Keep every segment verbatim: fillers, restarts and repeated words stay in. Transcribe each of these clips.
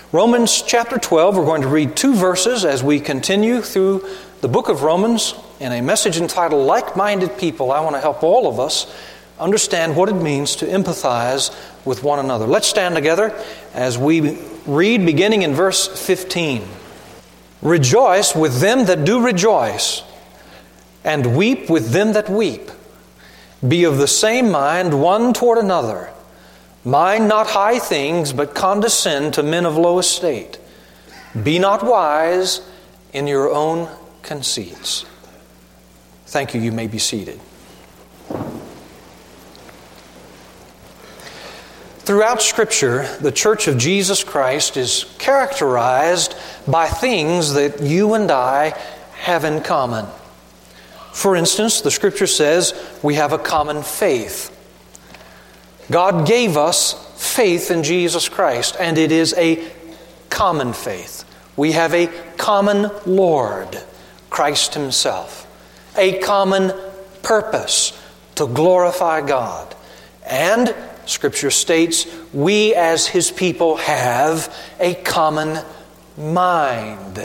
Romans chapter twelve, we're going to read two verses as we continue through the book of Romans in a message entitled Like-Minded People. I want to help all of us understand what it means to empathize with one another. Let's stand together as we read beginning in verse fifteen. Rejoice with them that do rejoice, and weep with them that weep. Be of the same mind one toward another. Mind not high things, but condescend to men of low estate. Be not wise in your own conceits. Thank you. You may be seated. Throughout Scripture, the Church of Jesus Christ is characterized by things that you and I have in common. For instance, the Scripture says we have a common faith. God gave us faith in Jesus Christ, and it is a common faith. We have a common Lord, Christ Himself. A common purpose to glorify God. And Scripture states we as His people have a common mind.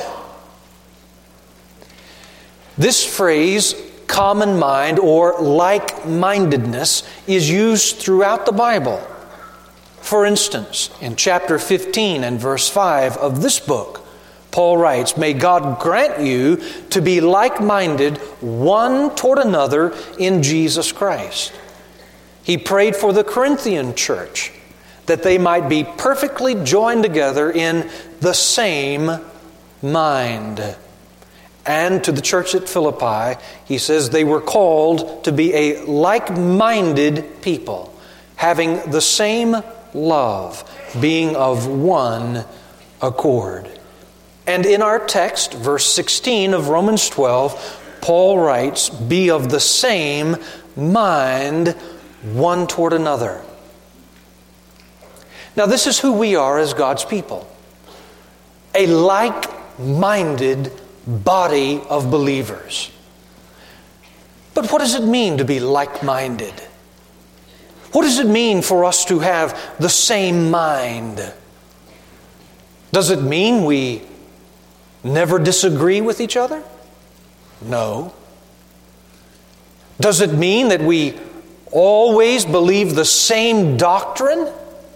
This phrase, common mind or like-mindedness, is used throughout the Bible. For instance, in chapter fifteen and verse five of this book, Paul writes, "May God grant you to be like-minded one toward another in Jesus Christ." He prayed for the Corinthian church that they might be perfectly joined together in the same mind. And to the church at Philippi, he says they were called to be a like-minded people, having the same love, being of one accord. And in our text, verse sixteen of Romans twelve, Paul writes, "Be of the same mind one toward another." Now this is who we are as God's people. A like-minded body of believers. But what does it mean to be like-minded? What does it mean for us to have the same mind? Does it mean we never disagree with each other? No. Does it mean that we always believe the same doctrine?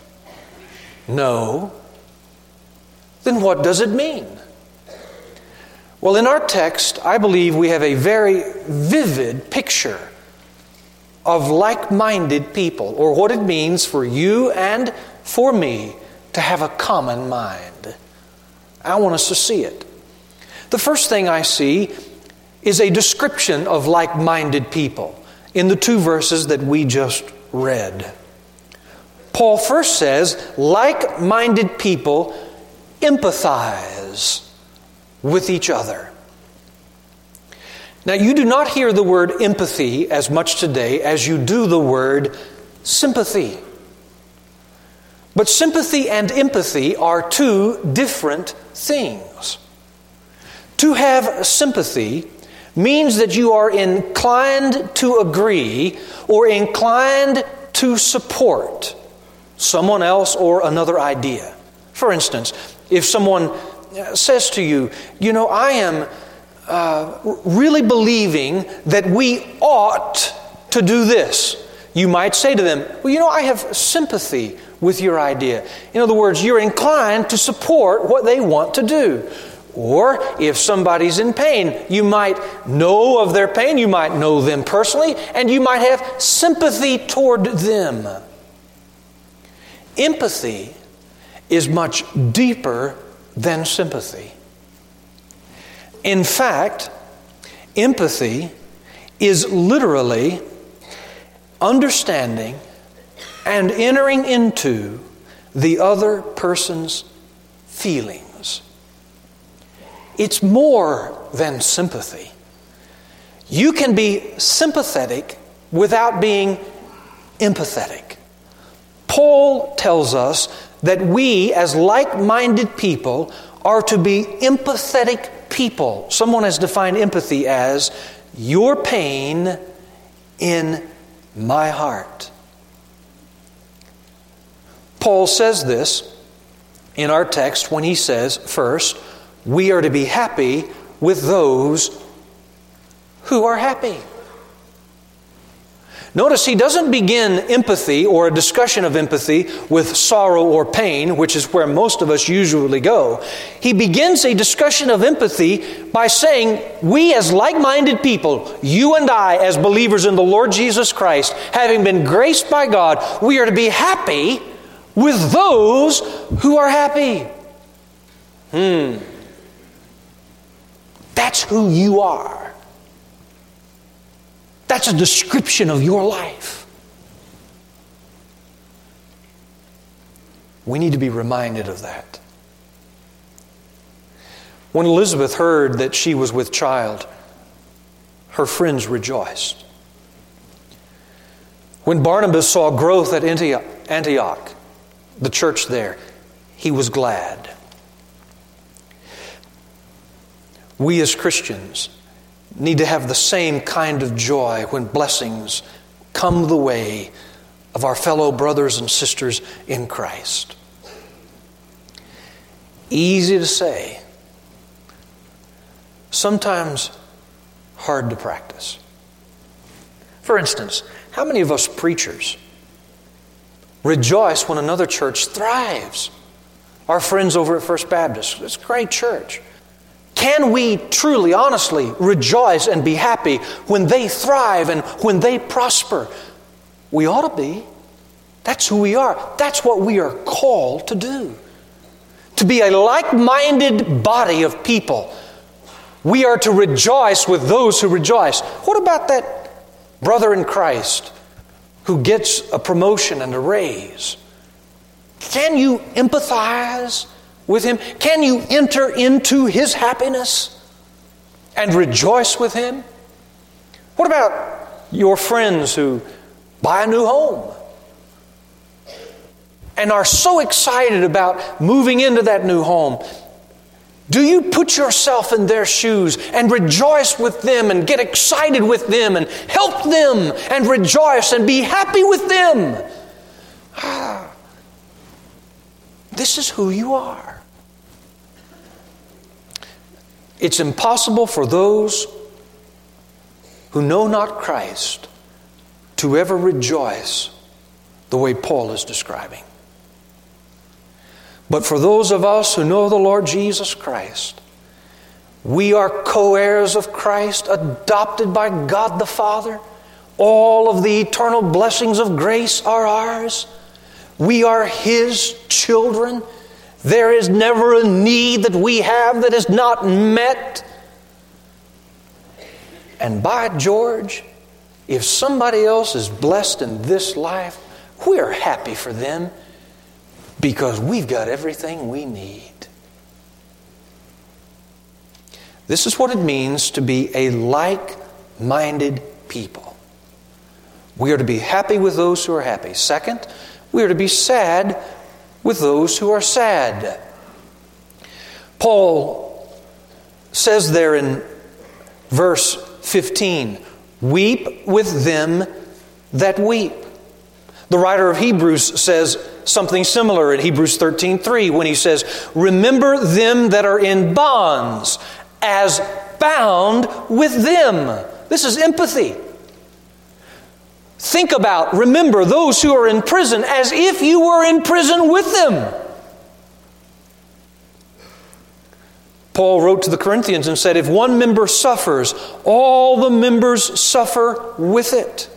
No. Then what does it mean? Well, in our text, I believe we have a very vivid picture of like-minded people, or what it means for you and for me to have a common mind. I want us to see it. The first thing I see is a description of like-minded people in the two verses that we just read. Paul first says, like-minded people empathize with each other. Now, you do not hear the word empathy as much today as you do the word sympathy. But sympathy and empathy are two different things. To have sympathy means that you are inclined to agree or inclined to support someone else or another idea. For instance, if someone says to you, you know, I am uh, really believing that we ought to do this. You might say to them, well, you know, I have sympathy with your idea. In other words, you're inclined to support what they want to do. Or if somebody's in pain, you might know of their pain, you might know them personally, and you might have sympathy toward them. Empathy is much deeper than sympathy. In fact, empathy is literally understanding and entering into the other person's feelings. It's more than sympathy. You can be sympathetic without being empathetic. Paul tells us that we, as like-minded people, are to be empathetic people. Someone has defined empathy as your pain in my heart. Paul says this in our text when he says, first, we are to be happy with those who are happy. Notice he doesn't begin empathy or a discussion of empathy with sorrow or pain, which is where most of us usually go. He begins a discussion of empathy by saying, we as like-minded people, you and I as believers in the Lord Jesus Christ, having been graced by God, we are to be happy with those who are happy. Hmm. That's who you are. That's a description of your life. We need to be reminded of that. When Elizabeth heard that she was with child, her friends rejoiced. When Barnabas saw growth at Antioch, the church there, he was glad. We as Christians need to have the same kind of joy when blessings come the way of our fellow brothers and sisters in Christ. Easy to say, sometimes hard to practice. For instance, how many of us preachers rejoice when another church thrives? Our friends over at First Baptist, it's a great church. Can we truly, honestly rejoice and be happy when they thrive and when they prosper? We ought to be. That's who we are. That's what we are called to do. To be a like-minded body of people. We are to rejoice with those who rejoice. What about that brother in Christ who gets a promotion and a raise? Can you empathize with him? Can you enter into his happiness and rejoice with him? What about your friends who buy a new home and are so excited about moving into that new home? Do you put yourself in their shoes and rejoice with them and get excited with them and help them and rejoice and be happy with them? Ah, this is who you are. It's impossible for those who know not Christ to ever rejoice the way Paul is describing. But for those of us who know the Lord Jesus Christ, we are co-heirs of Christ, adopted by God the Father. All of the eternal blessings of grace are ours. We are His children. There is never a need that we have that is not met. And by George, if somebody else is blessed in this life, we're happy for them because we've got everything we need. This is what it means to be a like-minded people. We are to be happy with those who are happy. Second, we are to be sad with those who are sad. Paul says there in verse fifteen, weep with them that weep. The writer of Hebrews says something similar in Hebrews thirteen three when he says, remember them that are in bonds as bound with them. This is empathy. Think about, remember those who are in prison as if you were in prison with them. Paul wrote to the Corinthians and said, if one member suffers, all the members suffer with it.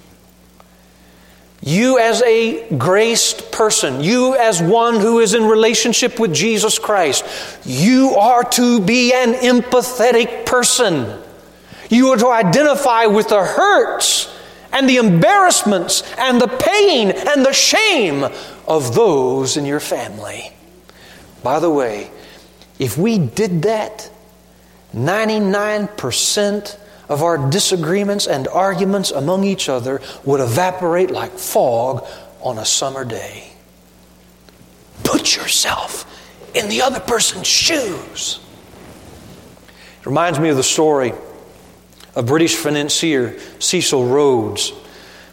You as a graced person, you as one who is in relationship with Jesus Christ, you are to be an empathetic person. You are to identify with the hurts and the embarrassments and the pain and the shame of those in your family. By the way, if we did that, ninety-nine percent of our disagreements and arguments among each other would evaporate like fog on a summer day. Put yourself in the other person's shoes. It reminds me of the story of British financier Cecil Rhodes.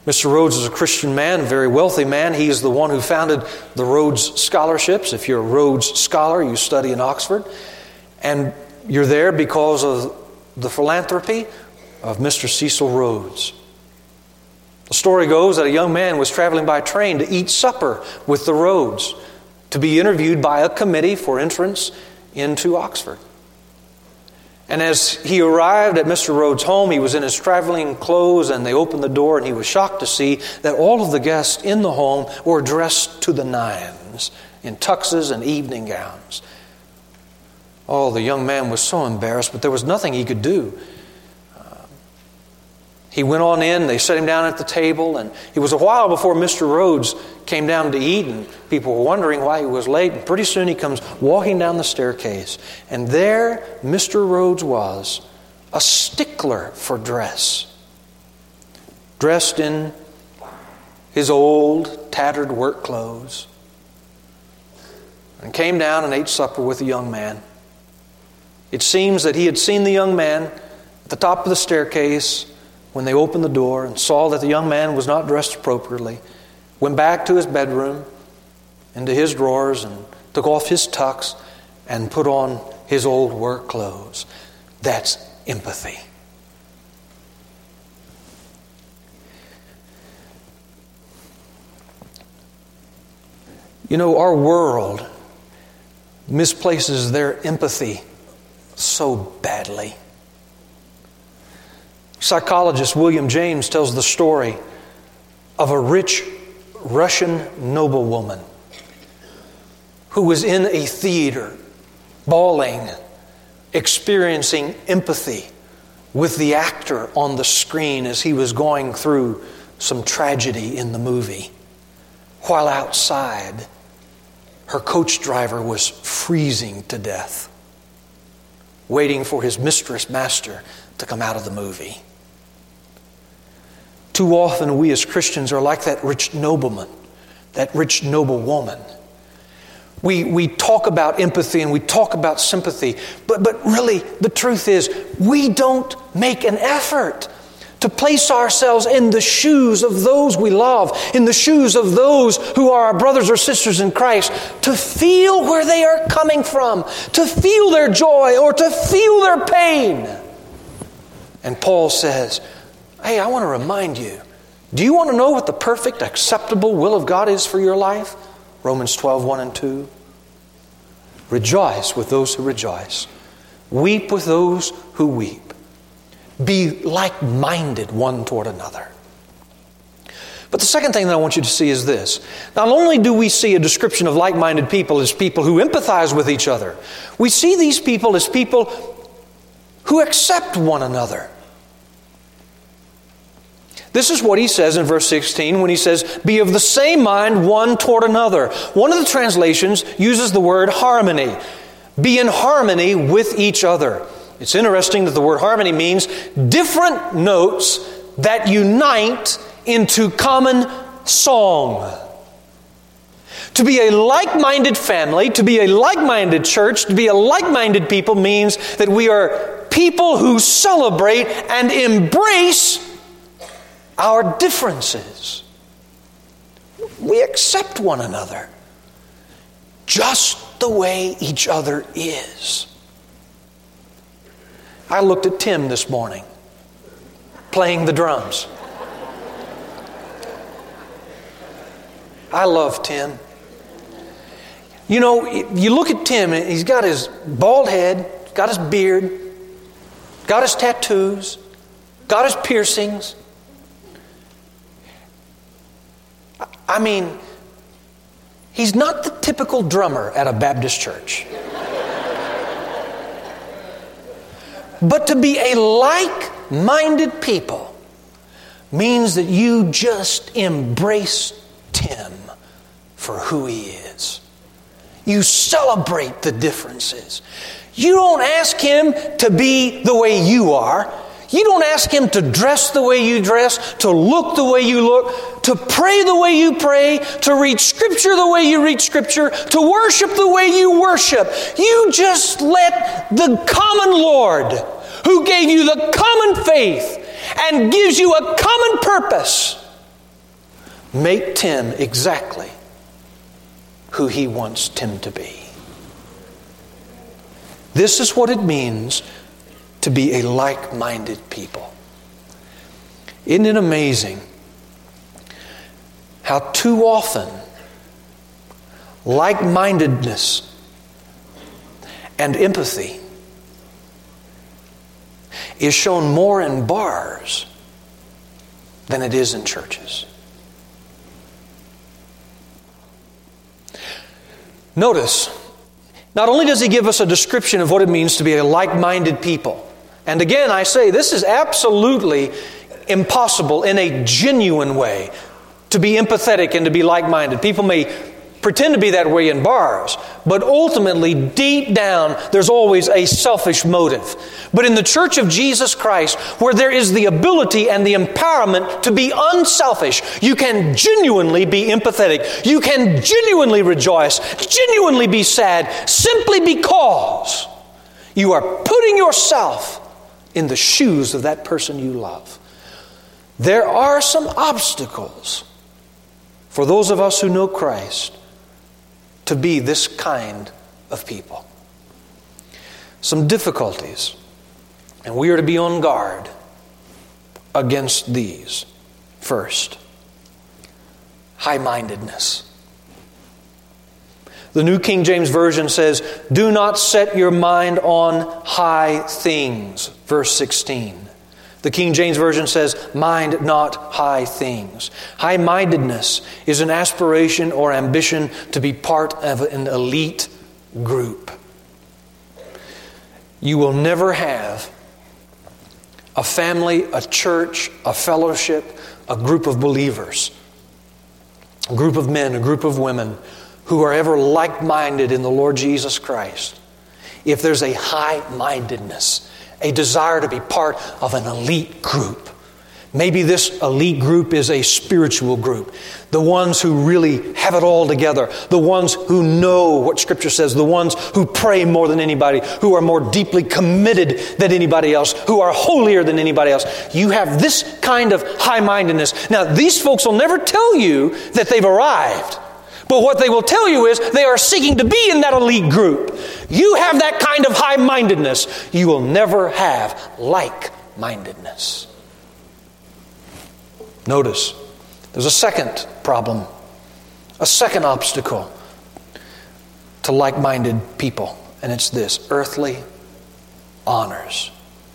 Mister Rhodes is a Christian man, a very wealthy man. He is the one who founded the Rhodes Scholarships. If you're a Rhodes Scholar, you study in Oxford. And you're there because of the philanthropy of Mister Cecil Rhodes. The story goes that a young man was traveling by train to eat supper with the Rhodes, to be interviewed by a committee for entrance into Oxford. And as he arrived at Mister Rhodes' home, he was in his traveling clothes, and they opened the door, and he was shocked to see that all of the guests in the home were dressed to the nines, in tuxes and evening gowns. Oh, the young man was so embarrassed, but there was nothing he could do. Uh, he went on in, they set him down at the table, and it was a while before Mister Rhodes came down to eat, and people were wondering why he was late. And pretty soon he comes walking down the staircase, and there Mister Rhodes was, a stickler for dress, dressed in his old, tattered work clothes, and came down and ate supper with the young man. It seems that he had seen the young man at the top of the staircase when they opened the door and saw that the young man was not dressed appropriately, went back to his bedroom, into his drawers, and took off his tux and put on his old work clothes. That's empathy. You know, our world misplaces their empathy so badly. Psychologist William James tells the story of a rich Russian noblewoman who was in a theater, bawling, experiencing empathy with the actor on the screen as he was going through some tragedy in the movie, while outside her coach driver was freezing to death, waiting for his mistress, master, to come out of the movie. Too often we as Christians are like that rich nobleman, that rich noblewoman. We, we talk about empathy and we talk about sympathy, but, but really the truth is we don't make an effort to place ourselves in the shoes of those we love, in the shoes of those who are our brothers or sisters in Christ, to feel where they are coming from, to feel their joy or to feel their pain. And Paul says, hey, I want to remind you, do you want to know what the perfect, acceptable will of God is for your life? Romans twelve, one and two. Rejoice with those who rejoice. Weep with those who weep. Be like-minded one toward another. But the second thing that I want you to see is this. Not only do we see a description of like-minded people as people who empathize with each other, we see these people as people who accept one another. This is what he says in verse sixteen when he says, be of the same mind one toward another. One of the translations uses the word harmony. Be in harmony with each other. It's interesting that the word harmony means different notes that unite into common song. To be a like-minded family, to be a like-minded church, to be a like-minded people means that we are people who celebrate and embrace our differences. We accept one another just the way each other is. I looked at Tim this morning playing the drums. I love Tim. You know, you look at Tim, and he's got his bald head, got his beard, got his tattoos, got his piercings. I mean, he's not the typical drummer at a Baptist church. But to be a like-minded people means that you just embrace Tim for who he is. You celebrate the differences. You don't ask him to be the way you are. You don't ask him to dress the way you dress, to look the way you look, to pray the way you pray, to read Scripture the way you read Scripture, to worship the way you worship. You just let the common Lord, who gave you the common faith and gives you a common purpose, make Tim exactly who he wants Tim to be. This is what it means to be a like-minded people. Isn't it amazing how too often like-mindedness and empathy is shown more in bars than it is in churches? Notice, not only does he give us a description of what it means to be a like-minded people, and again I say this is absolutely impossible in a genuine way to be empathetic and to be like-minded. People may pretend to be that way in bars, but ultimately, deep down, there's always a selfish motive. But in the Church of Jesus Christ, where there is the ability and the empowerment to be unselfish, you can genuinely be empathetic. You can genuinely rejoice, genuinely be sad, simply because you are putting yourself in the shoes of that person you love. There are some obstacles for those of us who know Christ to be this kind of people. Some difficulties, and we are to be on guard against these. First, high-mindedness. The New King James Version says, "Do not set your mind on high things," verse sixteen. The King James Version says, "Mind not high things." High-mindedness is an aspiration or ambition to be part of an elite group. You will never have a family, a church, a fellowship, a group of believers, a group of men, a group of women who are ever like-minded in the Lord Jesus Christ if there's a high-mindedness, a desire to be part of an elite group. Maybe this elite group is a spiritual group. The ones who really have it all together. The ones who know what Scripture says. The ones who pray more than anybody. Who are more deeply committed than anybody else. Who are holier than anybody else. You have this kind of high-mindedness. Now, these folks will never tell you that they've arrived. But what they will tell you is they are seeking to be in that elite group. You have that kind of high-mindedness. You will never have like-mindedness. Notice, there's a second problem, a second obstacle to like-minded people, and it's this: earthly honors.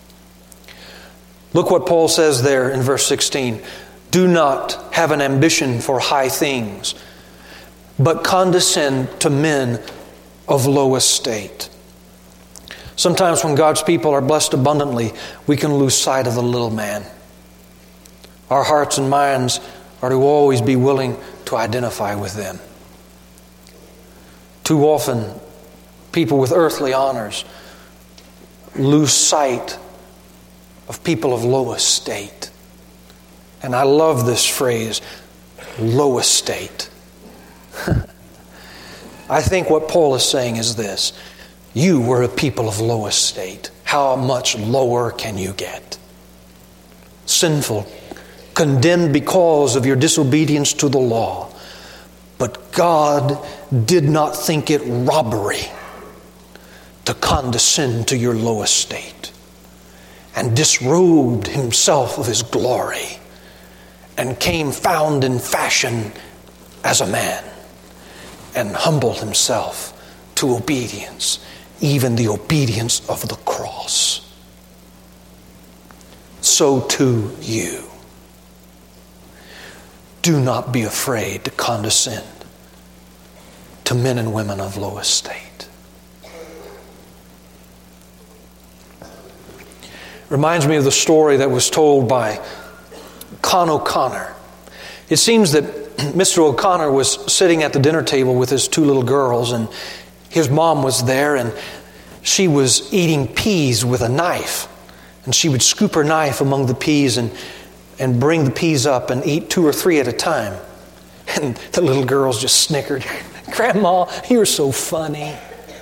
Look what Paul says there in verse sixteen. "Do not have an ambition for high things, but condescend to men of low estate." Sometimes when God's people are blessed abundantly, we can lose sight of the little man. Our hearts and minds are to always be willing to identify with them. Too often, people with earthly honors lose sight of people of low estate. And I love this phrase, low estate. I think what Paul is saying is this: you were a people of low estate. How much lower can you get? Sinful, condemned because of your disobedience to the law. But God did not think it robbery to condescend to your low estate, and disrobed himself of his glory, and came found in fashion as a man, and humbled himself to obedience, even the obedience of the cross. So too you. Do not be afraid to condescend to men and women of low estate. Reminds me of the story that was told by Con O'Connor. It seems that Mister O'Connor was sitting at the dinner table with his two little girls, and his mom was there, and she was eating peas with a knife. And she would scoop her knife among the peas and, and bring the peas up and eat two or three at a time. And the little girls just snickered. "Grandma, you're so funny."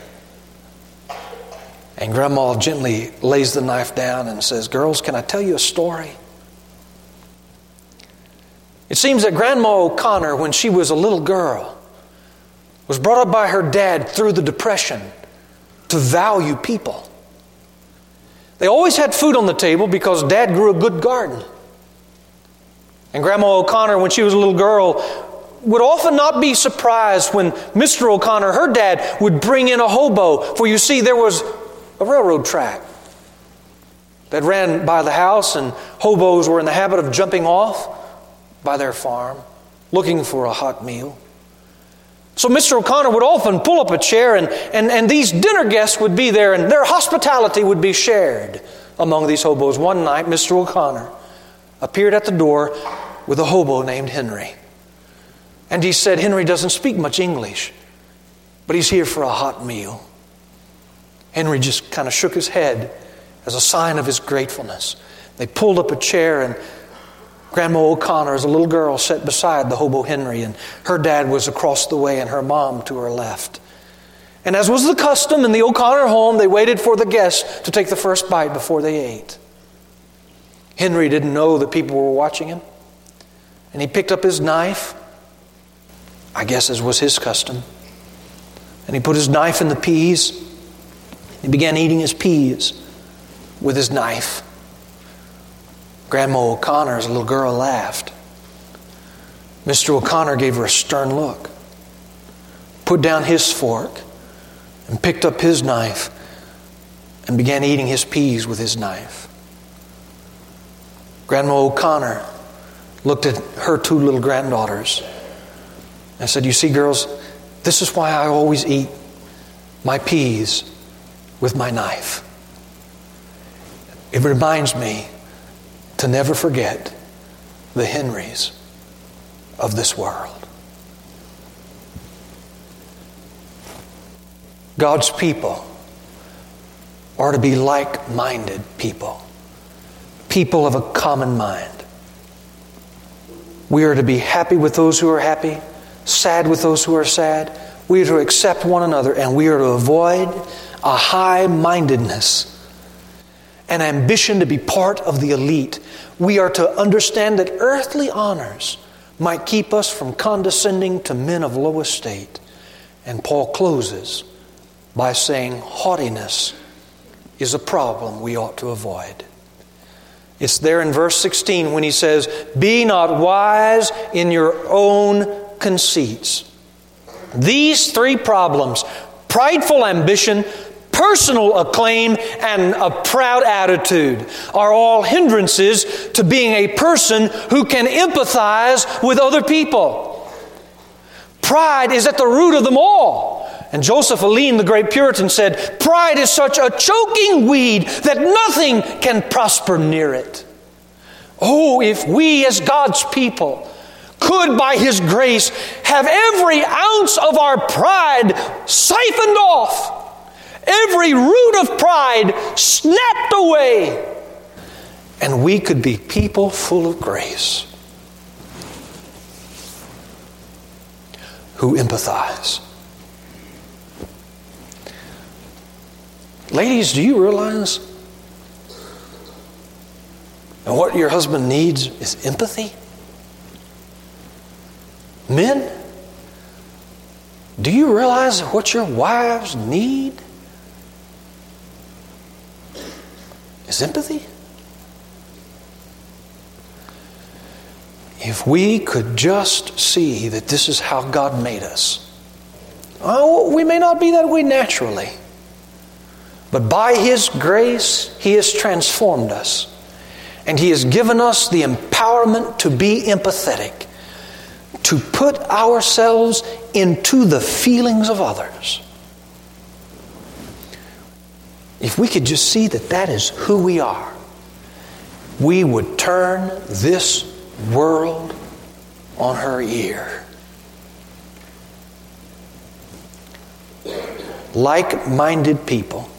And Grandma gently lays the knife down and says, "Girls, can I tell you a story?" It It seems that Grandma O'Connor, when she was a little girl, was brought up by her dad through the Depression to value people. They always had food on the table because Dad grew a good garden. And Grandma O'Connor, when she was a little girl, would often not be surprised when Mister O'Connor, her dad, would bring in a hobo. For you see, there was a railroad track that ran by the house, and hobos were in the habit of jumping off by their farm, looking for a hot meal. So Mister O'Connor would often pull up a chair, and, and, and these dinner guests would be there, and their hospitality would be shared among these hobos. One night, Mister O'Connor appeared at the door with a hobo named Henry. And he said, Henry doesn't speak much English, but he's here for a hot meal. Henry just kind of shook his head as a sign of his gratefulness. They pulled up a chair, and Grandma O'Connor, as a little girl, sat beside the hobo Henry, and her dad was across the way and her mom to her left. And as was the custom in the O'Connor home, they waited for the guests to take the first bite before they ate. Henry didn't know that people were watching him, and he picked up his knife, I guess as was his custom, and he put his knife in the peas. He began eating his peas with his knife. Grandma O'Connor, as a little girl, laughed. Mister O'Connor gave her a stern look, put down his fork, and picked up his knife and began eating his peas with his knife. Grandma O'Connor looked at her two little granddaughters and said, you see, girls, this is why I always eat my peas with my knife. It reminds me to never forget the Henrys of this world. God's people are to be like-minded people, people of a common mind. We are to be happy with those who are happy, sad with those who are sad. We are to accept one another, and we are to avoid a high-mindedness, an ambition to be part of the elite. We are to understand that earthly honors might keep us from condescending to men of low estate. And Paul closes by saying haughtiness is a problem we ought to avoid. It's there in verse sixteen when he says, be not wise in your own conceits. These three problems, prideful ambition, personal acclaim, and a proud attitude, are all hindrances to being a person who can empathize with other people. Pride is at the root of them all. And Joseph Alleine, the great Puritan, said, pride is such a choking weed that nothing can prosper near it. Oh, if we as God's people could, by His grace, have every ounce of our pride siphoned off, every root of pride snapped away, and we could be people full of grace who empathize. Ladies, do you realize that what your husband needs is empathy? Men, do you realize what your wives need is empathy? If we could just see that this is how God made us. Oh, we may not be that way naturally, but by His grace, He has transformed us. And He has given us the empowerment to be empathetic, to put ourselves into the feelings of others. If we could just see that that is who we are, we would turn this world on her ear. Like-minded people.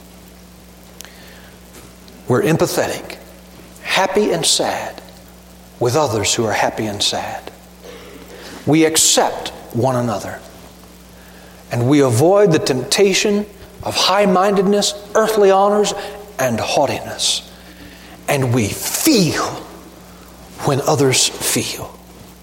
We're empathetic, happy and sad with others who are happy and sad. We accept one another, and we avoid the temptation of high-mindedness, earthly honors, and haughtiness. And we feel when others feel.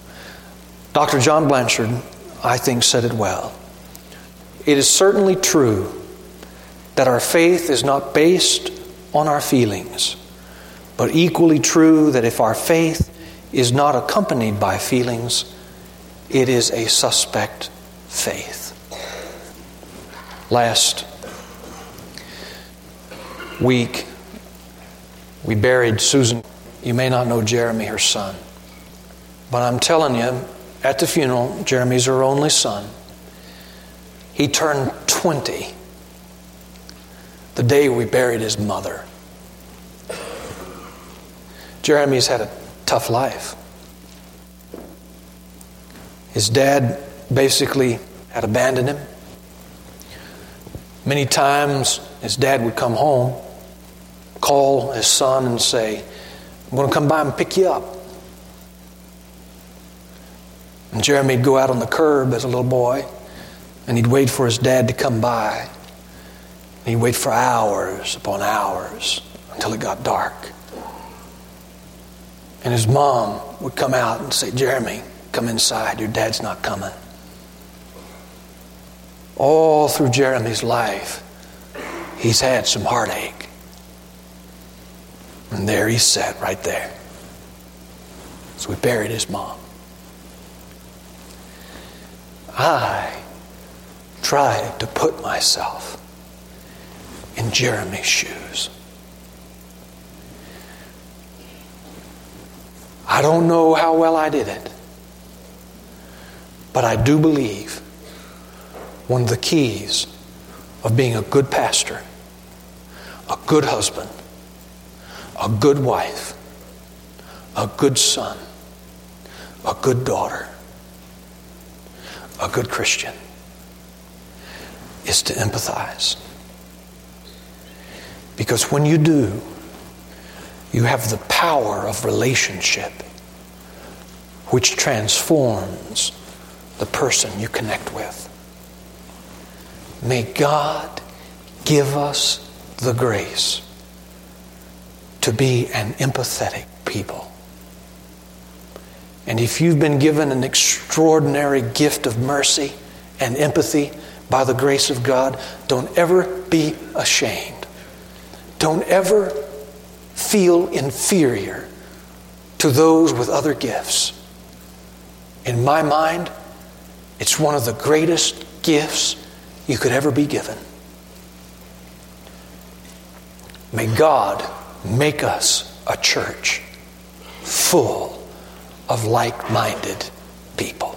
Doctor John Blanchard, I think, said it well. It is certainly true that our faith is not based on our feelings, but equally true that if our faith is not accompanied by feelings, it is a suspect faith. Last week, we buried Susan. You may not know Jeremy, her son. But I'm telling you, at the funeral, Jeremy's her only son. He turned twenty the day we buried his mother. Jeremy's had a tough life. His dad basically had abandoned him. Many times his dad would come home, call his son and say, I'm going to come by and pick you up. And Jeremy would go out on the curb as a little boy, and he'd wait for his dad to come by. And he'd wait for hours upon hours until it got dark. And his mom would come out and say, Jeremy, come inside, your dad's not coming. All through Jeremy's life, he's had some heartache. And there he sat right there. So we buried his mom. I tried to put myself in Jeremy's shoes. I don't know how well I did it, but I do believe one of the keys of being a good pastor, a good husband, a good wife, a good son, a good daughter, a good Christian is to empathize. Because when you do, you have the power of relationship which transforms the person you connect with. May God give us the grace to be an empathetic people. And if you've been given an extraordinary gift of mercy and empathy by the grace of God, don't ever be ashamed. Don't ever feel inferior to those with other gifts. In my mind, it's one of the greatest gifts you could ever be given. May God make us a church full of like-minded people.